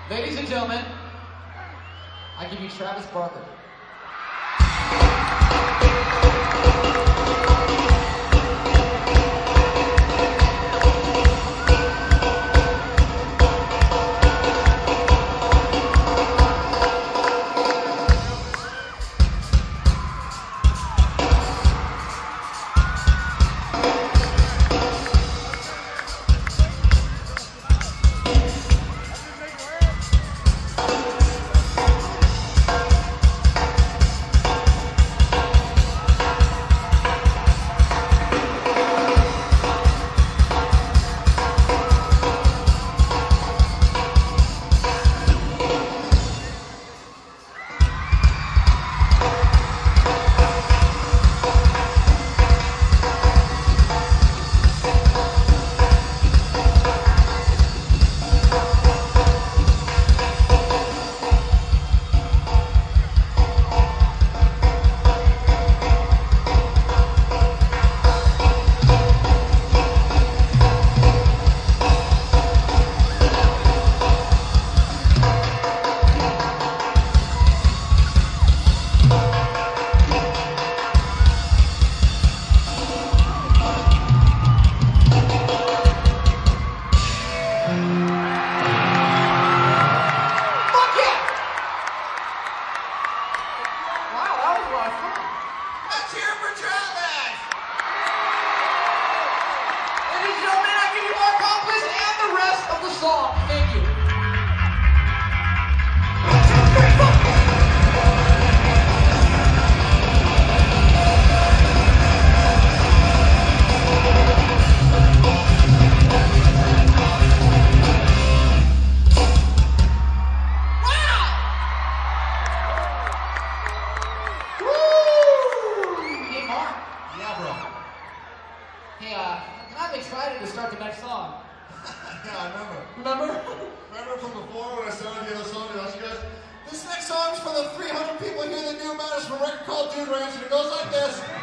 Ladies and gentlemen, I give you Travis Barker. Thank you. Hey, I'm excited to start the next song. Yeah, I remember. Remember? Remember from before when I started the other song, I asked you guys, this next song's for the 300 people here that knew about us from a record called Dude Ranch, and it goes like this.